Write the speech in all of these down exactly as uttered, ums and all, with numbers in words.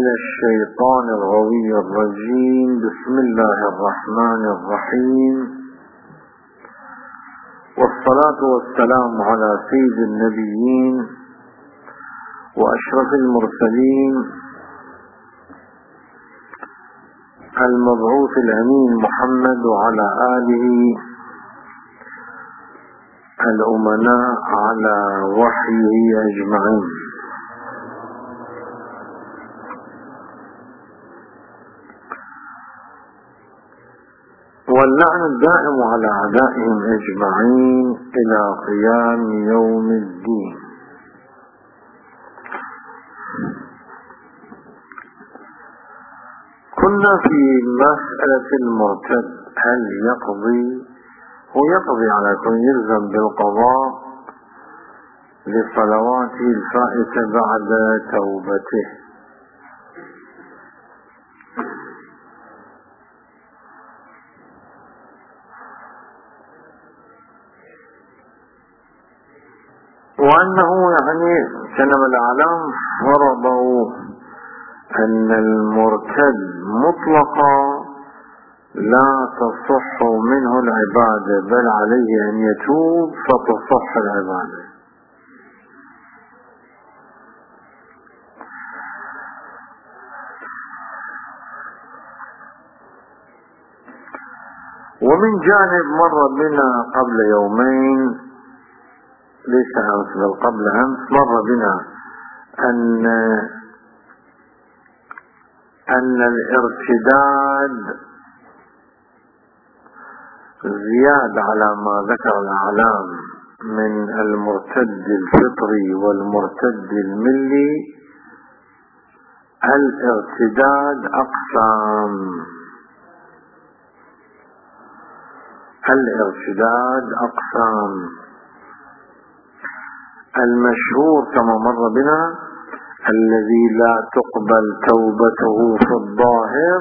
من الشيطان الغوي الرجيم. بسم الله الرحمن الرحيم، والصلاة والسلام على سيد النبيين وأشرف المرسلين المبعوث الأمين محمد وعلى آله الأمناء على وحيه أجمعين. واللعن الدائم على أعدائهم أجمعين إلى قيام يوم الدين. كنا في مسألة المرتد، هل يقضي؟ هو يقضي على كل، يلزم بالقضاء لصلواته الفائتة بعد توبته. وأنه يعني كلام الأعلام فرضوا أن المرتد مطلقا لا تصح منه العبادة، بل عليه أن يتوب فتصح العبادة. ومن جانب مر بنا قبل يومين، ليس أمس بل قبل أمس، مر بنا أن أن الارتداد زيادة على ما ذكر الأعلام من المرتد الفطري والمرتد الملي. الارتداد أقسام، الارتداد أقسام. المشهور كما مر بنا الذي لا تقبل توبته في الظاهر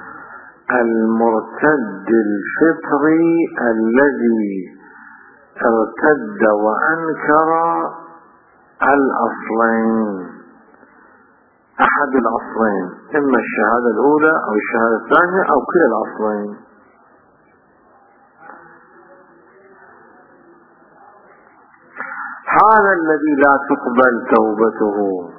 المرتد الفطري الذي ارتد وأنكر الأصلين، أحد الأصلين، إما الشهادة الأولى أو الشهادة الثانية أو كلا الأصلين. هذا الذي لا تقبل توبته.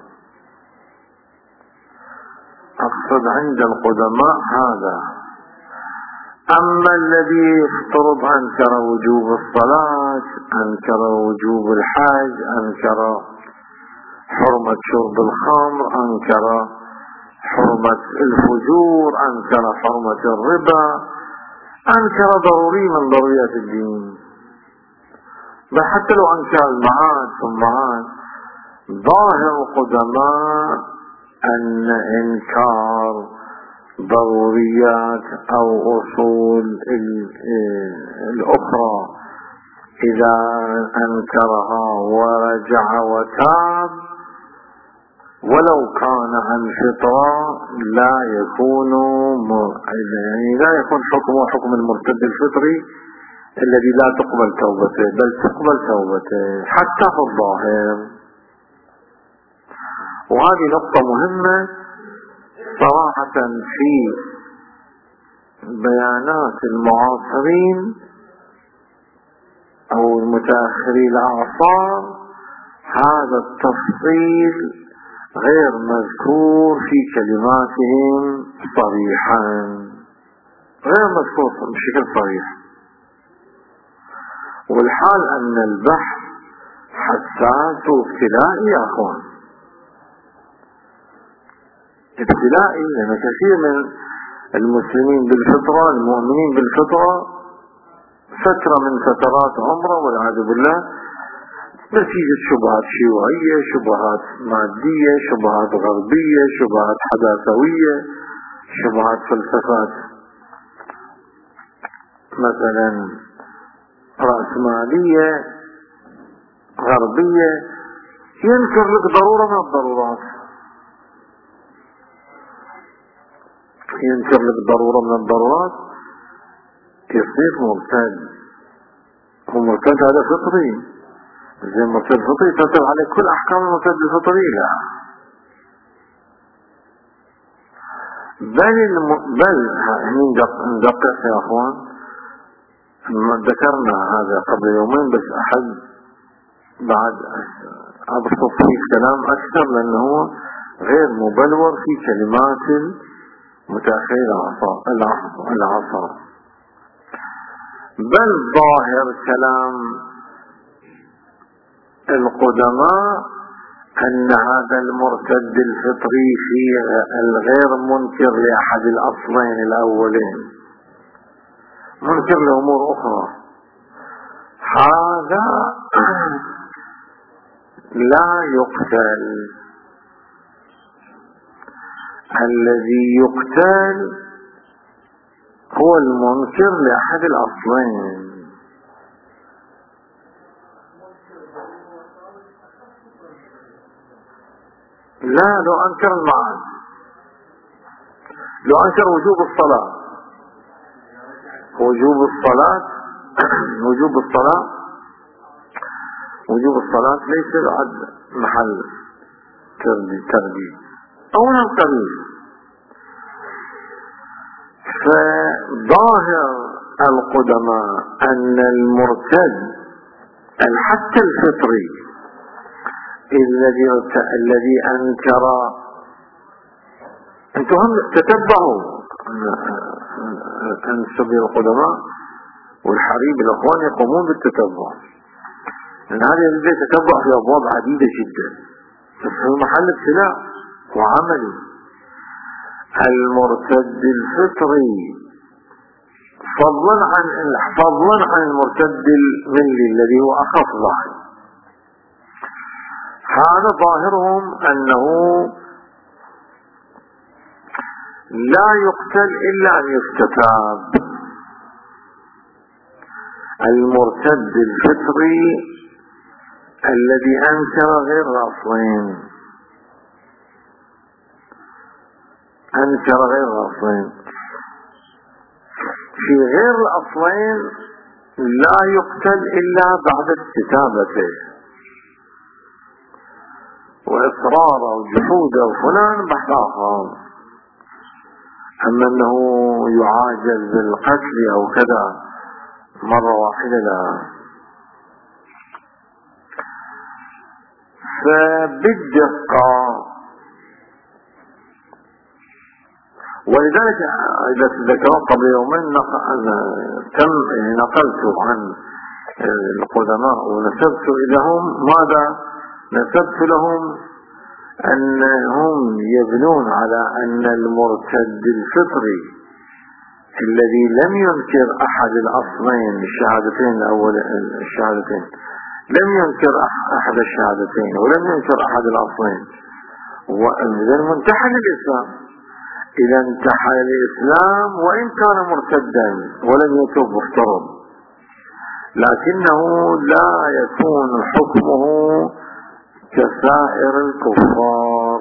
أقصد عند القدماء هذا. أما الذي افترض أنكر وجوب الصلاة، أنكر وجوب الحج، أنكر حرمة شرب الخمر، أنكر حرمة الفجور، أنكر حرمة الربا، أنكر ضروري من ضروريات الدين، بل حتى لو أنكر المعاد ثم معاد، ظاهر القدماء أن إنكار ضروريات أو أصول الأخرى إذا أنكرها ورجع وتاب ولو كان عن فطرة لا يكون يعني لا يكون حكمه حكم المرتد الفطري الذي لا تقبل توبته، بل تقبل توبته حتى في الظاهر. وهذه نقطة مهمة صراحة في بيانات المعاصرين أو المتأخري الأعصار. هذا التفصيل غير مذكور في كلماتهم صريحا، غير مذكور بشكل صريح. والحال أن البحث حساس وابتلائي يا أخوان، ابتلائي، لأن كثير من المسلمين بالفطرة، المؤمنين بالفطرة، فترة من فترات عمره والعياذ بالله نتيجة شبهات شيوعية، شبهات مادية، شبهات غربية، شبهات حداثوية، شبهات فلسفات مثلا رأسمالية غربية، ينكر لك ضرورة من الضرورات، ينكر لك ضرورة من الضرورات يصير مرتد. هو مرتد هذا فطري، زي مرتد فطري تتبع عليه كل أحكام المرتد الفطري؟ لا، بل الم... بل ندقق يا اخوان، ذكرنا هذا قبل يومين بس احد بعد ابسط فيه كلام اكثر لانه هو غير مبلور في كلمات متأخرين العصر. بل ظاهر كلام القدماء أن هذا المرتد الفطري في الغير منكر لأحد الأصلين الأولين، منكر لأمور أخرى. هذا لا يقتل. الذي يقتل هو المنكر لأحد الأصلين. لا، لو أنكر المعاد، لو أنكر وجوب الصلاة، وجوب الصلاة وجوب الصلاة وجوب الصلاة ليس بعد محل ترديد أو من القبيل. فظاهر القدماء أن المرتد حتى الفطري الذي الذي أنكر، أنتم هم تتبعوا أن سبيل القدماء والحريب الأخوان يقومون بالتتبع، لأن هذا الذي يتتبع في أبواب عديدة جدا في محل ابتلاء وعملي. المرتد الفطري فضلا عن فضلا عن المرتد الملي الذي هو أخف ظاهر، هذا ظاهرهم أنه لا يقتل إلا أن يستتاب. المرتد الفطري الذي أنكر غير الأصلين، أنكر غير الأصلين في غير الأصلين لا يقتل إلا بعد استتابته وإصراره وجحوده وفلان بحث آخر. أما أنه يعاجل بالقتل أو كذا مرة واحدة لا. فبالدقة، ولذلك إذا تذكرون قبل يومين تم نقلت عن القدماء ونسبت لهم ماذا؟ نسبت لهم أنهم يبنون على أن المرتد الفطري الذي لم ينكر أحد الأصلين الشهادتين الأول الشهادتين لم ينكر أحد الشهادتين ولم ينكر أحد الأصلين وإذا منتحل الإسلام، إذا انتحل الإسلام وإن كان مرتدا ولم يتوب مفترض، لكنه لا يكون حكمه كسائر الكفار،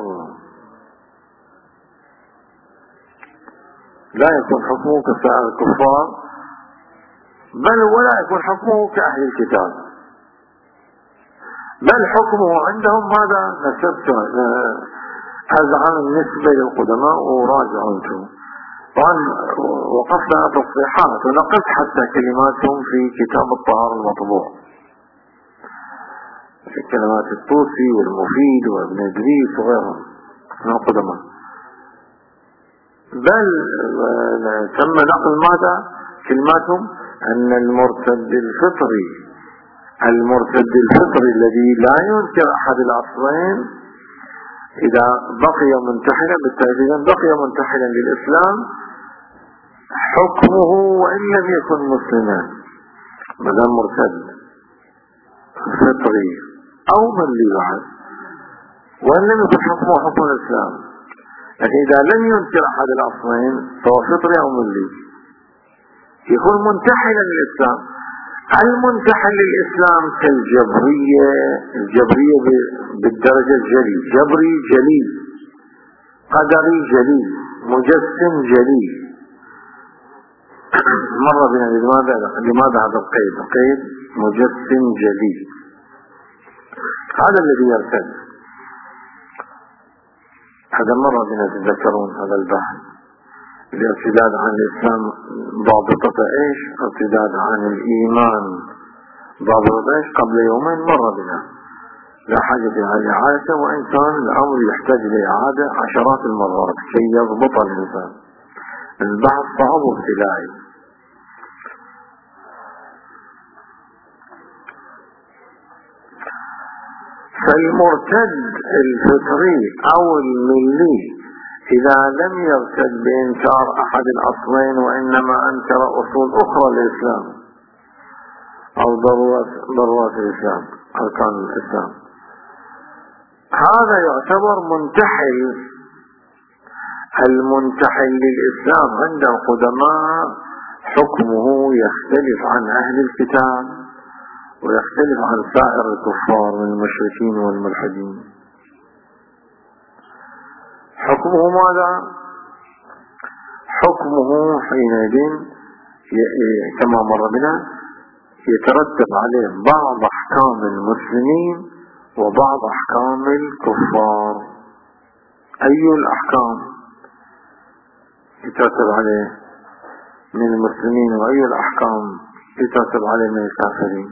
لا يكون حكمه كسائر الكفار، بل ولا يكون حكمه كأهل الكتاب، بل حكمه عندهم هذا نسبت أزعم النسبة للقدماء وراجعوا انتم. طبعا وقفنا تصريحات ونقلت حتى كلماتهم في كتاب الطهارة المطبوع في كلمات الطوسي والمفيد وابن إدريس وغيرهم من القدماء، بل تم نقل ماذا كلماتهم أن المرتد الفطري المرتد الفطري الذي لا ينكر أحد الأصلين إذا بقي منتحلا بالتأكيد بقي منتحلا للإسلام حكمه وإن لم يكن مسلما، مدام مرتد فطري أو من لي بعد وإن لم يكن حكمه حكم الإسلام، لكن إذا لم ينكر أحد الأصلين فهو فطري أو من لي يكون منتحلا للإسلام. المنتحل للإسلام كالجبرية، الجبرية بالدرجة الجلي، جبري جلي، قدري جلي، مجسم جلي. مر بنا لماذا لماذا هذا القيد؟ قيد مجسم جلي، هذا الذي يرتد. هذا مر بنا تذكرون هذا البحث الارتداد عن الإسلام ضابطة إيش؟ ارتداد عن الإيمان ضابطة إيش؟ قبل يومين مر بنا، لا حاجة فيها لإعادة، وإن كان الأمر يحتاج لإعادة عشرات المرات كي يضبط الإنسان. البحث صعب وابتلاعي. فالمرتد الفطري أو الملي إذا لم يرتد بإنكار أحد الأصلين وإنما أنكر أصول أخرى للإسلام أو ضرورات ضرورات الإسلام، أركان الإسلام، هذا يعتبر منتحل. المنتحل للإسلام عند القدماء حكمه يختلف عن أهل الكتاب ويختلف عن سائر الكفار من المشركين والملحدين. حكمه ماذا؟ حكمه حينئذ كما مر بنا يترتب عليه بعض أحكام المسلمين وبعض أحكام الكفار. أي الأحكام يترتب عليه من المسلمين وأي الأحكام يترتب عليه من الكافرين؟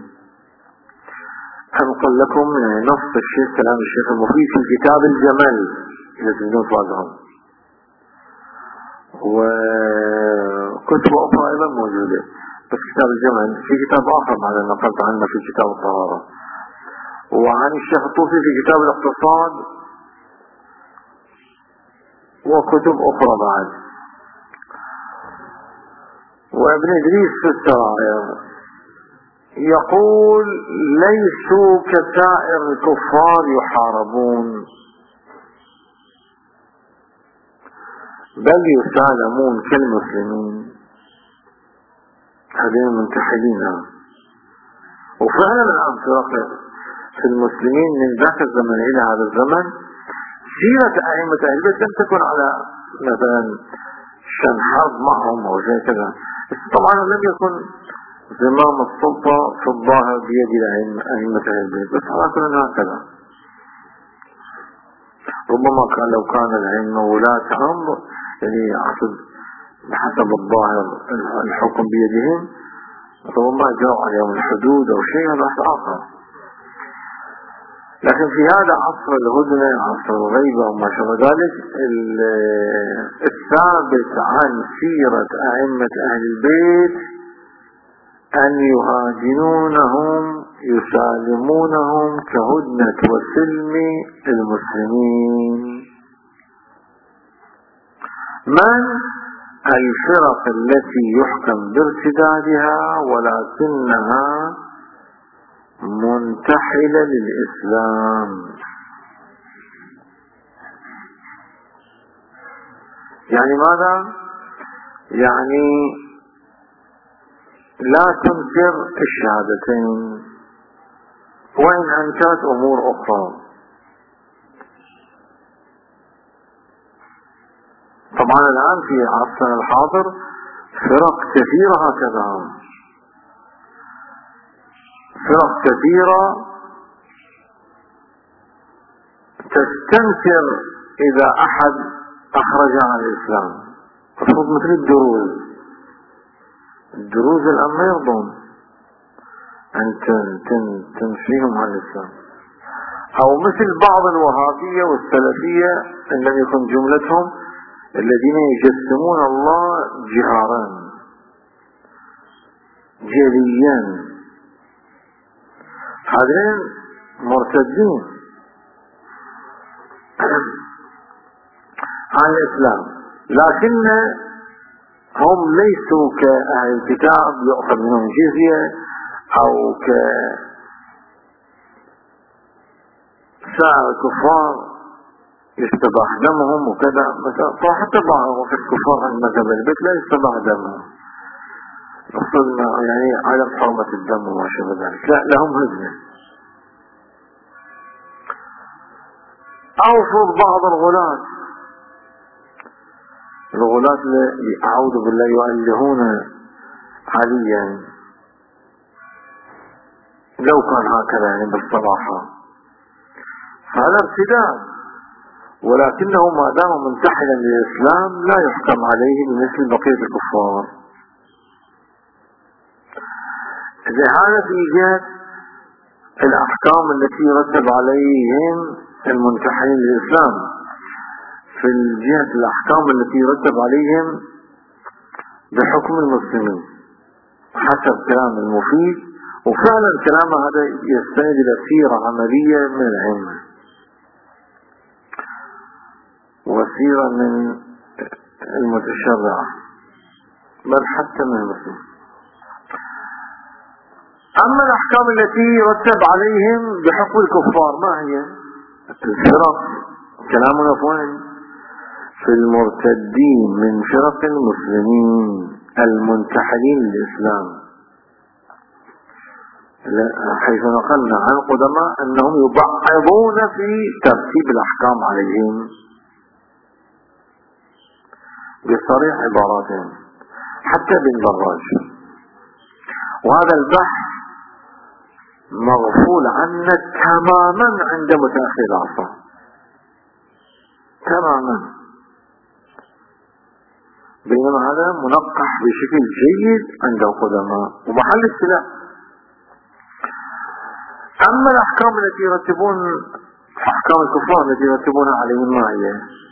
أنقل لكم نص الشيخ كلام الشيخ المفيد في كتاب الجمل إذا تجدون فاضهم، وكتب أخرى أيضا موجودة، بس كتاب الجمل في كتاب آخر بعد نقلت عنه في كتاب الطهارة، وعن الشيخ الطوفي في كتاب الاقتصاد، وكتب أخرى بعد، وابن إدريس في السرائر يقول ليسوا كسائر الكفار يحاربون بل يسالمون كالمسلمين. هذين منتحلين. وفعلا الآن في المسلمين من ذاك الزمن إلى هذا الزمن سيرة أئمة أهل البيت لم تكن على مثلا شن حرب معهم أو شيء كذا، طبعا لم يكن زمام السلطة في الظاهر بيد أئمة أهل البيت، بس ولكن هكذا. ربما كان لو كان الأئمة ولاة أمر يعني بحسب الظاهر الحكم بيدهم، ربما جاءوا عليهم الحدود أو شيء، هذا آخر. لكن في هذا عصر الهدنة، عصر الغيبة وما شابه ذلك، الثابت عن سيرة أئمة أهل البيت أن يهاجنونهم يسالمونهم كهدنة وسلم المسلمين. من الفرق التي يحكم بارتدادها ولكنها منتحلة للإسلام. يعني ماذا؟ يعني لا تنكر الشهادتين وإن أنكرت أمور أخرى. طبعا الآن في عصرنا الحاضر فرق كثيرة هكذا، فرق كثيرة تستنكر إذا أحد أخرج عن الإسلام، خصوصا مثل الدروز. الدروز الآن ما يرضون أن تنفيهم عن الإسلام، أو مثل بعض الوهابية والسلفية إن لم يكن جملتهم الذين يجسمون الله جهارا جليا، هذين مرتدين عن الإسلام، لكن هم ليسوا كأهل الكتاب يؤخذ منهم جزية أو كسائر الكفار يستباح دمهم وكذا. فحتى بعضهم في الكفار عن مذهب البيت لا يستباح دمهم، نقصدنا يعني عدم حرمة الدم وما شابه ذلك، لا لهم هزمة. أوصف بعض الغلاة الغلاة اللي أعوذ بالله يؤلهون عليا، لو كان هكذا يعني بالصراحة هذا ارتداد، ولكنه ما دام منتحلا للإسلام لا يحكم عليه بمثل بقية الكفار. هذا في جهة الأحكام التي يرتب عليهم المنتحلين للإسلام. في الجهة الأحكام التي يرتب عليهم بحكم المسلمين حسب كلام المفيد، وفعلا كلام هذا يستند إلى سيرة عملية من الأئمة وسيرة من المتشرعة بل حتى من المسلمين. أما الأحكام التي يرتب عليهم بحكم الكفار ما هي؟ الفرق كلامنا فوين؟ في المرتدين من فرق المسلمين المنتحلين للإسلام، حيث نقلنا عن القدماء أنهم يبعضون في ترتيب الأحكام عليهم بصريح عباراتهم حتى بالدراج. وهذا البحث مغفول عنه تماما عند متأخر العصر تماما، بينما هذا منقح بشكل جيد عند القدماء ومحل السلاح. أما الأحكام التي يرتبون أحكام الكفار التي يرتبونها عليهم ما هي؟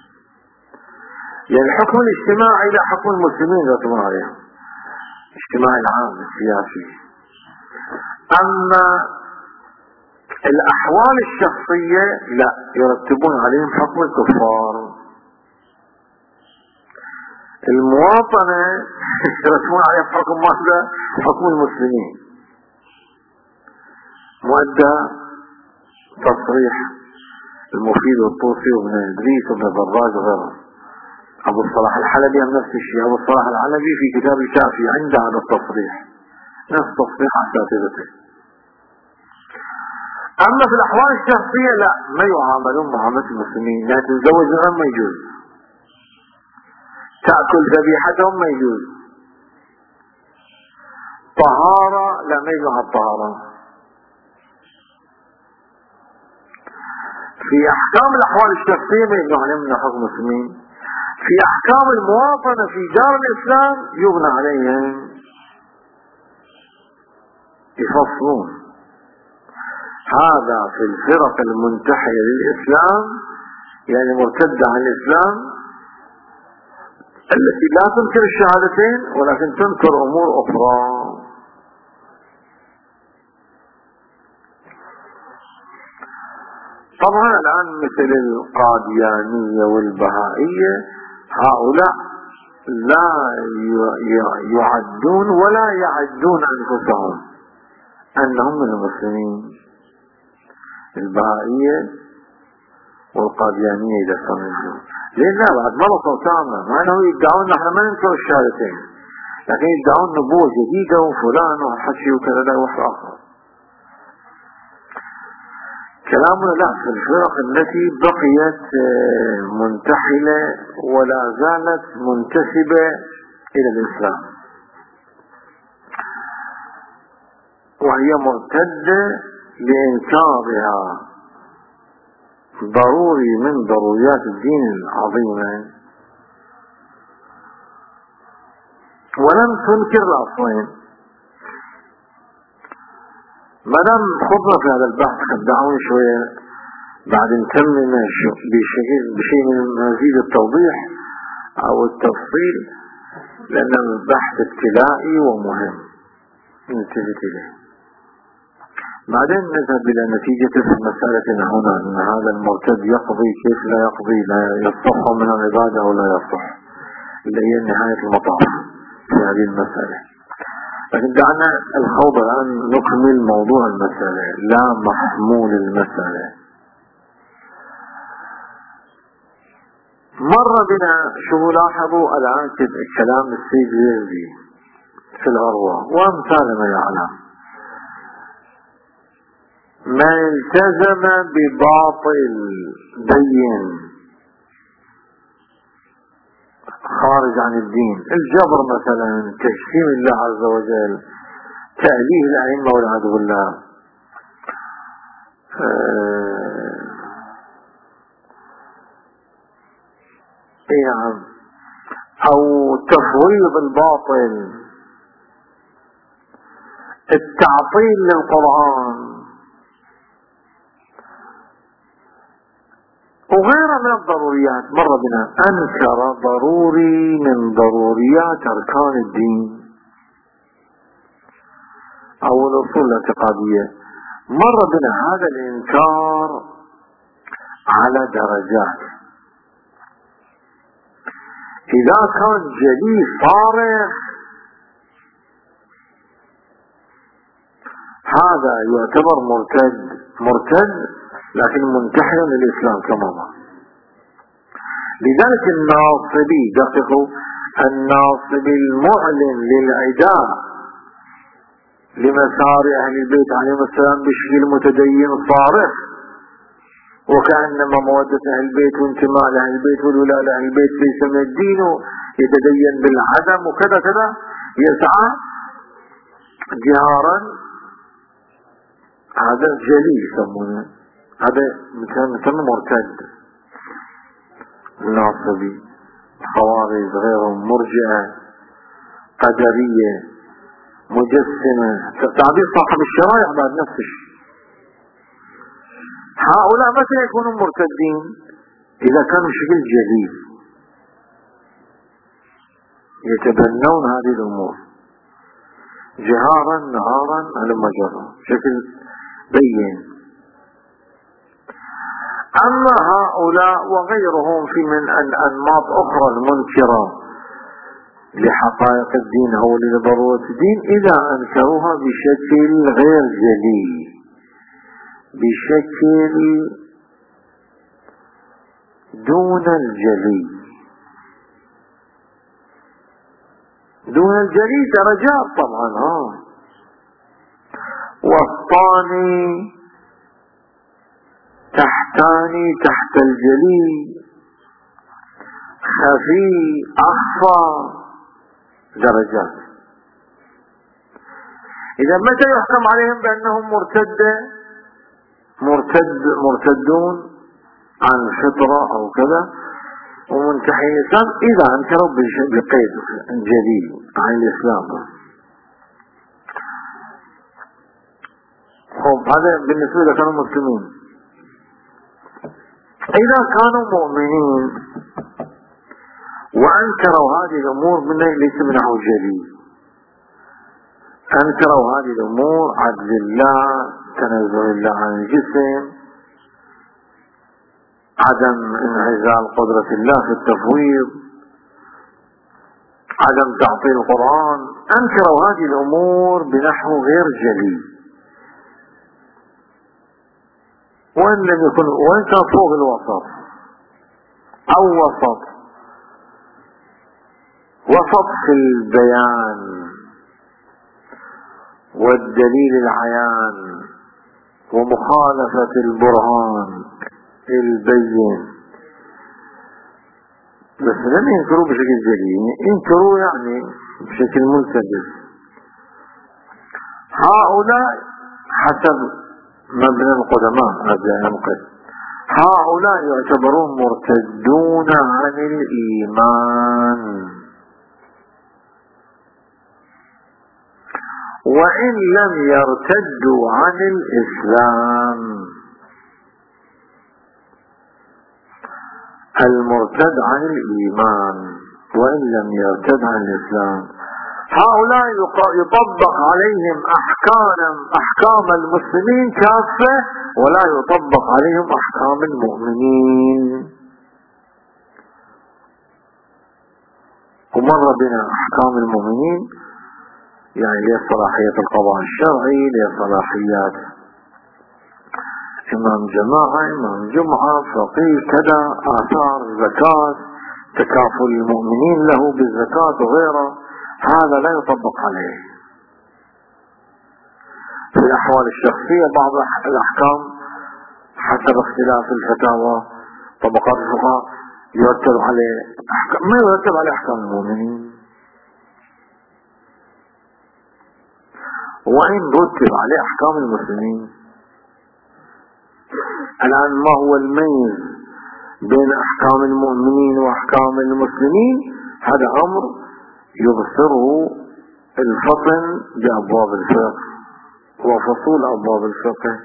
يعني الحكم الاجتماعي لا حكم المسلمين يرتبون عليهم، الاجتماع العام السياسي. أما الأحوال الشخصية لا يرتبون عليهم حكم الكفار. المواطنة يرتبون عليهم حكم ماذا؟ حكم المسلمين. مؤدى تصريح المفيد والطوسي وابن إدريس وابن دراج وغيرهم. أبو الصلاح الحلبي هم نفس الشيء. أبو الصلاح الحلبي في كتاب الكافي عنده هذا التصريح نفس تصريح أساتذته. أما في الأحوال الشخصية لا، ما يعاملون معاملة المسلمين. لا تتزوج غير ما يجوز، تأكل ذبيحتهم ما يجوز، طهارة لا ما يجوز الطهارة. في أحكام الأحوال الشخصية ما يبنى عليهم من حكم المسلمين. في أحكام المواطنة في دار الإسلام يبنى عليهم، يفصلون. هذا في الفرق المنتحية للإسلام، يعني مرتدة عن الإسلام، التي لا تنكر الشهادتين ولكن تنكر أمور أخرى. طبعا الآن مثل القاديانية والبهائية هؤلاء لا يعدون ولا يعدون أنفسهم أنهم من المسلمين. البهائية والقاديانية إذا سمعوا ليه لا بعد مرضوا تاما، مع أنه يدعون نحن ما ننكر الشهادتين لكن يدعون نبوة جديدة وفلان وحشي وكذا لا وحش آخر. كلامنا لا، في الفرق التي بقيت منتحلة ولا زالت منتسبة إلى الإسلام وهي مرتدة لإنكارها ضروري من ضروريات الدين العظيمة، ولم تنكر الأصلين. ما دام خضنا في هذا البحث خدعون شوية بعد نكمل بشيء بشيء من مزيد التوضيح أو التفصيل، لأن البحث ابتدائي ومهم نلتفت إليه. بعدين نذهب إلى نتيجة في مسألتنا هنا أن هذا المرتد يقضي كيف لا يقضي، لا يصح من العبادة أو لا يصح، اللي هي نهاية المطاف في هذه المسألة. لكن دعنا الخوض الآن نكمل موضوع المسألة لا محمول المسألة. مر بنا شو لاحظوا الآن كلام السيد يزدي في الغروة وامثال ما يعلم، ما التزم بباطل بين خارج عن الدين، الجبر مثلا، تجسيم الله عز وجل، تأليه الأئمة والعياذ بالله، اي نعم، او تفويض الباطل، التعطيل للقرآن وغيرها من الضروريات. مر بنا أنكر ضروري من ضروريات أركان الدين أو الأصول الاعتقادية. مر بنا هذا الإنكار على درجات. إذا كان جلي صارخ هذا يعتبر مرتد مرتد لكن منتحل للإسلام تماما. لذلك الناصبي، دققوا، الناصبي المعلن للعداء لمسار أهل البيت عليهم السلام بشكل متدين صارخ، وكأنما مودة أهل البيت وانتماء لأهل البيت والولاء لأهل البيت ليس من الدين، يتدين بالعدم وكذا كذا، يسعى جهارا. هذا جلي يسمونه، هذا مثل مرتد. الناصبي، خوارج، غيرهم، مرجئة، قدرية، مجسمة، تعبير صاحب الشرائع بعد نفس الشيء. هؤلاء متى يكونوا مرتدين؟ إذا كانوا بشكل جليل يتبنون هذه الأمور جهارا نهارا على مجرى بشكل بين. أما هؤلاء وغيرهم في من الأنماط أخرى المنكرة لحقائق الدين أو لضرورة الدين، إذا أنكروها بشكل غير جلي، بشكل دون الجلي. دون الجلي درجات طبعا، ها والثاني تحتاني تحت الجلي، خفي أخفى، درجات. إذا متى يحكم عليهم بأنهم مرتدة مرتد مرتدون عن الفطرة أو كذا ومنتحي الإسلام؟ إذا أنكروا بقيد جلي عن الإسلام. خب هذا بالنسبة إذا كانوا مسلمين. إذا كانوا مؤمنين وأنكروا هذه الأمور من ليس منه جلي، أنكروا هذه الأمور، عدل الله، تنزل الله عن الجسم، عدم انعزال قدرة الله في التفويض، عدم تعطيل القرآن، أنكروا هذه الأمور بنحو غير جلي. وإن لم يكن، وإن كان فوق الوسط أو وسط وسط في البيان والدليل العيان ومخالفة البرهان البين، بس لم ينكروا بشكل جلي، ينكروا يعني بشكل منسجم. هؤلاء حسب مبنى القدماء هذا ينقل، هؤلاء يعتبرون مرتدون عن الإيمان وإن لم يرتدوا عن الإسلام. المرتد عن الإيمان وإن لم يرتد عن الإسلام، هؤلاء يطبق عليهم أحكام أحكام المسلمين كافة ولا يطبق عليهم أحكام المؤمنين. ومر بنا أحكام المؤمنين يعني ليه صلاحية القضاء الشرعي، ليه صلاحيات إمام جماعة، إمام جمعة، فقيه، كذا، آثار زكاة، تكافل المؤمنين له بالزكاة وغيره، هذا لا يطبق عليه. في الأحوال الشخصية بعض الأحكام حسب اختلاف الفتاوى طبقات الفقهاء يرتب عليه أحكام، ما يرتب عليه أحكام المؤمنين، وإن رتب عليه أحكام المسلمين. الآن ما هو الميز بين أحكام المؤمنين وأحكام المسلمين، هذا أمر يبصره الفطن بأبواب الفقه وفصول أبواب الفقه.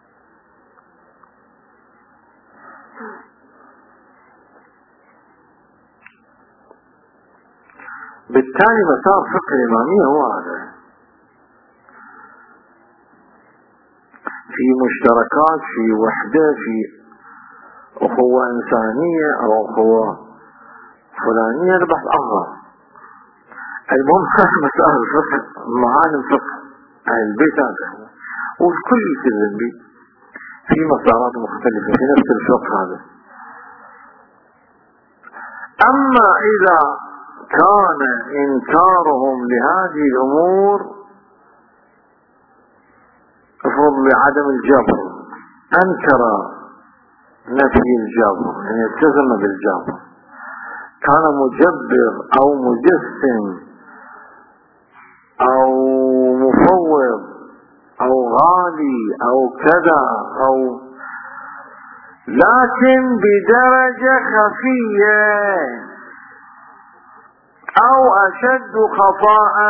بالتالي مسار فقه الإمامية هو هذا، في مشتركات، في وحدة، في أخوة إنسانية أو أخوة فلانية، البحث آخر. المهم مسائل الفقه، معالم فقه أهل البيت هذا والكل يلتزم به في مسارات مختلفة في نفس الفقه هذا. أما إذا كان إنكارهم لهذه الأمور افرض بعدم الجبر، أنكر نفي الجبر يعني التزم بالجبر، كان مجبر أو مجسم أو مفوض أو غالي أو كذا، أو لكن بدرجة خفية أو أشد خفاء،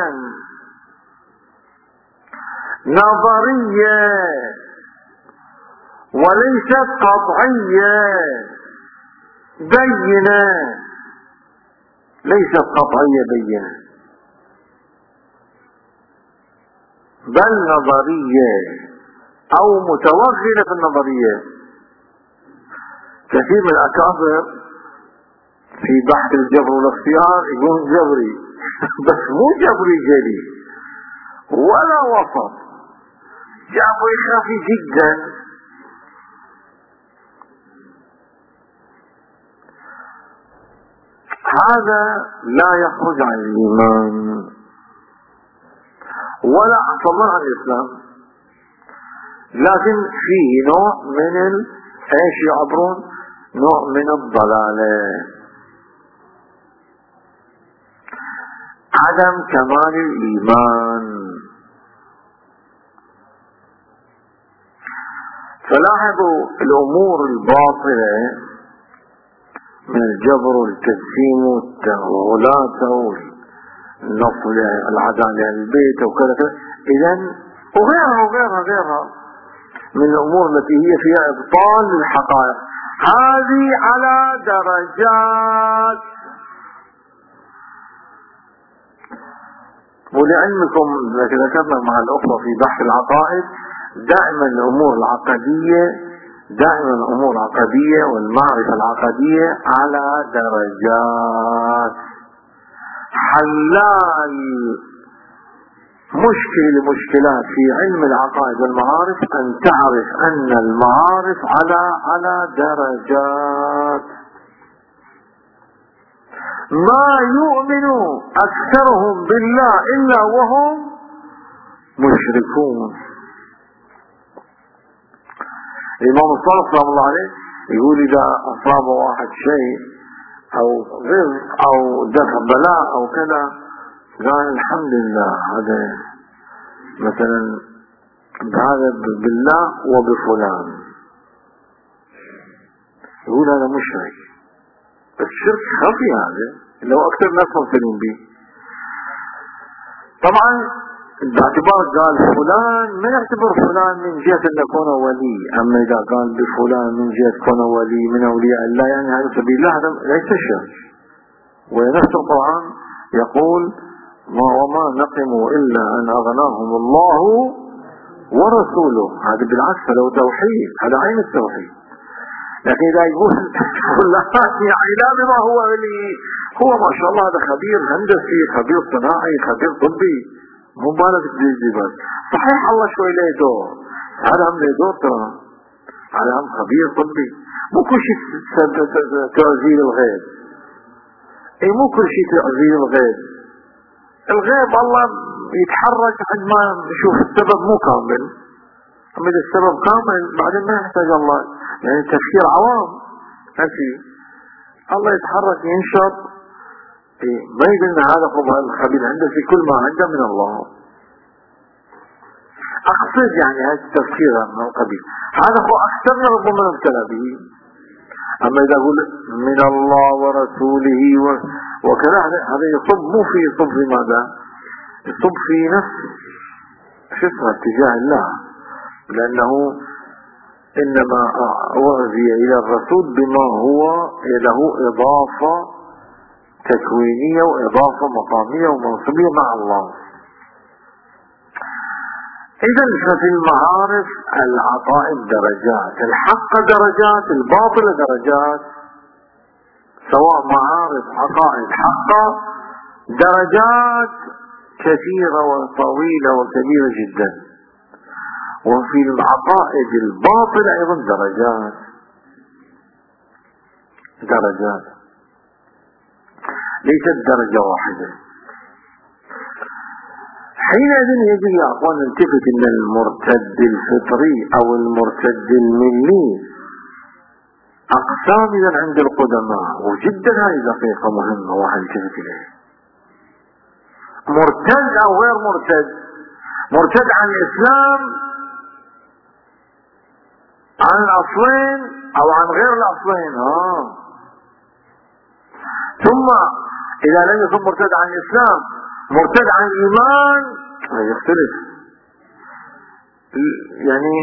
نظرية وليست قطعية بينة، ليست قطعية بينة بل نظرية أو متوغلة في النظرية. كثير من الأكابر في بحث الجبر والاختيار يقول جبري بس مو جبري جلي ولا وسط، جبري خفي جدا. هذا لا يخرج عن الإيمان ولا أصلا عن الإسلام، لكن فيه نوع من ال... ايش يعبرون، نوع من الضلالة، عدم كمال الإيمان. فلاحظوا الأمور الباطلة من الجبر والتجسيم والتغولات والنصب العدالة للبيت وكذا كذا، إذن وغيرها وغيرها غيرها من الأمور التي هي فيها إبطال للحقائق، هذه على درجات. ولعلمكم ذكرنا مع الأخوة في بحث العقائد، دائما الأمور العقدية دائما الأمور العقدية والمعرفة العقدية على درجات. حلال مشكلة لمشكلات في علم العقائد والمعارف أن تعرف أن المعارف على على درجات. ما يؤمن أكثرهم بالله إلا وهم مشركون. الإمام الصادق رحمه الله عليه يقول إذا أصاب واحد شيء أو رزق أو دفع بلاء أو كذا، قال الحمد لله، هذا مثلا هذا بالله وبفلان، يقول هذا مشرك. الشرك خفي، هذا لو أكثر ناس مبتلين به. طبعا باعتبار قال فلان، ما يعتبر فلان من جهة أن يكون ولي، أما إذا قال بفلان من جهة كون ولي من أولياء الله، يعني هذا سبيل الله، هذا ليس شرك. ونفس القرآن يقول ما وما نقموا إلا أن أغناهم الله ورسوله، هذا بالعكس لو توحيد، هذا عين التوحيد. لكن إذا يقول فلان يعني لا بما هو ولي، هو ما شاء الله هذا خبير هندسي، خبير صناعي، خبير طبي، مو بالك تجيبك. صحيح الله شوي له دور، هذا هم له دور ترى، هذا هم خبير طبي، مو كل شيء تعزيل الغيب، اي مو كل شيء تعزيل الغيب. الغيب الله يتحرك عندما يشوف السبب مو كامل، اما اذا السبب كامل بعدين ما يحتاج الله، يعني تفكير عوام هكي، الله يتحرك ينشط، ما يقولنا هذا هو الخبير عنده في كل ما عنده من الله. أقصد يعني هذا التفكير من القبيل، هذا هو أكثر ربما ابتلى به. أما إذا أقول من الله ورسوله وكذا هذا يصب مو في يصب في ماذا؟ يصب في نفسه شو اسمه اتجاه الله، لأنه إنما أعزي إلى الرسول بما هو له إضافة تكوينية وإضافة مقامية ومنصبية مع الله. إذا ففي المعارف العقائد درجات، الحق درجات، الباطل درجات، سواء معارف عقائد حقة درجات كثيرة وطويلة وكبيرة جدا، وفي العقائد الباطلة أيضا درجات درجات ليست درجة واحدة. حينئذ يجب يا أخوان نلتفت أن المرتد الفطري أو المرتد الملي أقسام إذا عند القدماء، وجدا هذه دقيقة مهمة واحد يلتفت إليها. مرتد أو غير مرتد، مرتد عن الإسلام عن الأصلين أو عن غير الأصلين. آه. ثم إذا لم يكن مرتد عن الإسلام مرتد عن الإيمان يختلف. يعني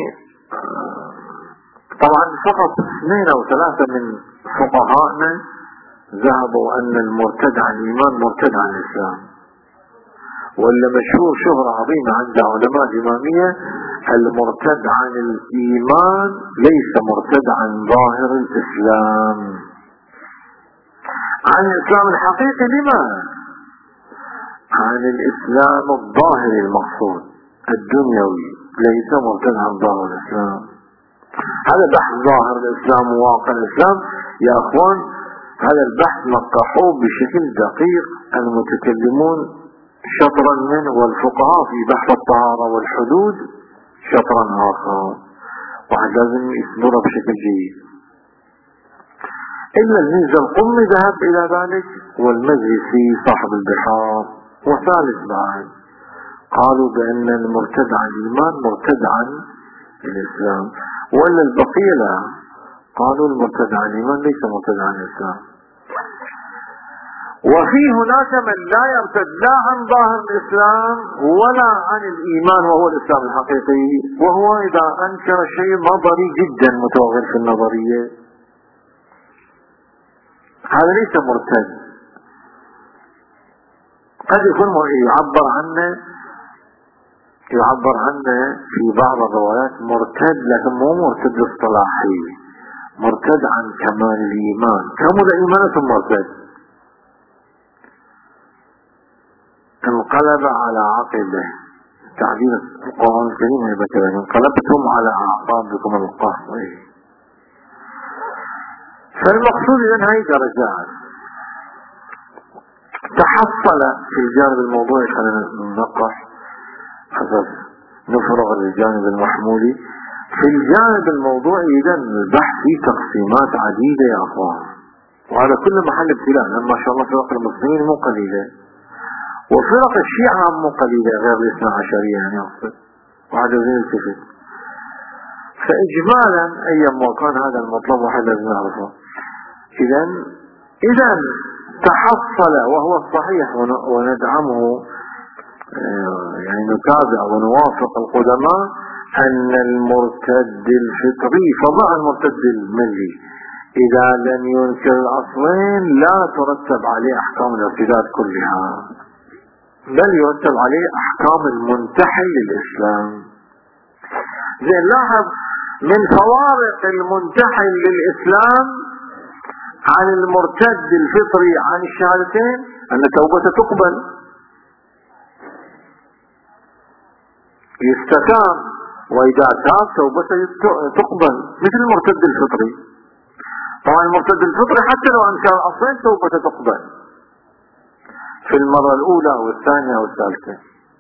طبعا فقط اثنين أو ثلاثة من فقهائنا ذهبوا أن المرتد عن الإيمان مرتد عن الإسلام، ولا مشهور شهرة عظيمة عند علماء الإمامية المرتد عن الإيمان ليس مرتد عن ظاهر الإسلام، عن الإسلام الحقيقي. لما؟ عن الإسلام الظاهري المقصود الدنيوي، ليس مرتد عن ظاهر الإسلام. هذا بحث ظاهر الإسلام وواقع الإسلام يا أخوان، هذا البحث نقحوه بشكل دقيق المتكلمون شطرا منه، والفقهاء في بحث الطهارة والحدود شطرا آخر، واحد لازم يصبره بشكل جيد. إلا الميزة القمي ذهب إلى ذلك، والمجلسي صاحب البحار وثالث بعد قالوا بأن المرتد عن الإيمان مرتد عن الإسلام، ولا البقية لا، قالوا المرتد عن الإيمان ليس مرتد عن الإسلام. وفي هناك من لا يرتد لا عن ظاهر الإسلام ولا عن الإيمان وهو الإسلام الحقيقي، وهو إذا أنكر شيء نظري جدا متوغل في النظرية هذا ليس مرتد. قد يكون يعبر عنه يعبر عنه في بعض الروايات مرتد، لكن مو مرتد اصطلاحي، مرتد عن كمال الإيمان، كمال الإيمان ثم مرتد، انقلب على عقبه، تعبير القرآن الكريم يذكر انقلبتم على أعقابكم القهر. فالمقصود إذن هاي درجات تحصل في الجانب الموضوعي. خلينا ننقح حسب نفرغ للجانب المحمولي. في الجانب الموضوعي إذن البحث فيه تقسيمات عديدة يا أخوان، وهذا كل محل ابتلاء، لأن ما شاء الله فرق المسلمين مو قليلة، وفرق الشيعة مو قليلة غير الاثنى عشرية يعني أقصد، وهذا زي التفت. فإجمالا أيام ما كان هذا المطلب واحد لازم نعرفه. إذن إذن تحصل وهو الصحيح وندعمه، يعني نتابع ونوافق القدماء أن المرتد الفطري فضع المرتد الملي إذا لم ينكر الأصلين لا ترتب عليه أحكام الارتداد كلها، بل يرتب عليه أحكام المنتحل للإسلام. زين لاحظ من فوارق المنتحل للإسلام عن المرتد الفطري عن الشهادتين أن توبته تقبل، يستتاب، وإذا تاب توبته تقبل مثل المرتد الفطري. طبعا المرتد الفطري حتى لو أنكر الأصلين توبته تقبل في المرة الأولى أو الثانية أو الثالثة.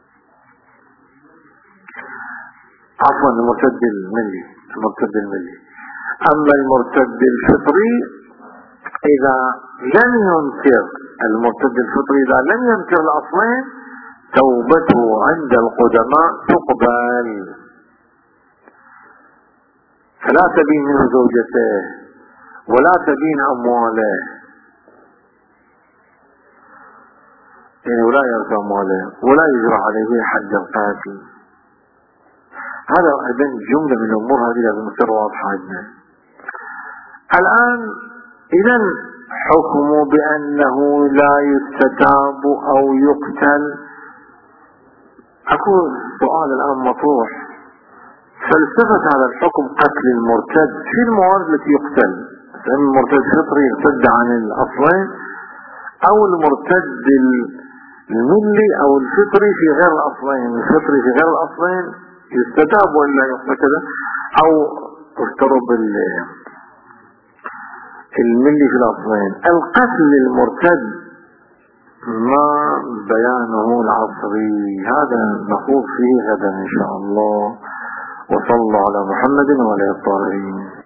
عفوا المرتد الملي المرتد الملي أما المرتد الفطري إذا لم ينكر المرتد الفطري إذا لم ينكر الأصلين توبته عند القدماء تقبل، فلا تبين منه زوجته ولا تبين أمواله، يعني ولا يرث أمواله ولا يجرى عليه حد القاتل. هذا أيضا جملة من الأمور هذه لازم تصير واضحة عندنا. الآن إذا حكم بأنه لا يستتاب أو يقتل، أكو سؤال الآن مطروح، فلسفة هذا الحكم قتل المرتد في الموارد التي يقتل، المرتد فطري يرتد عن الأصلين، أو المرتد الملي أو الفطري في غير الأصلين، الفطري في غير الأصلين يستتاب ولا يقتل كذا، أو اضطرب الملي في الأصلين. القتل المرتد ما بيانه العصري، هذا نخوض فيه غدا إن شاء الله. وصلى الله على محمد وعلى آله الطاهرين.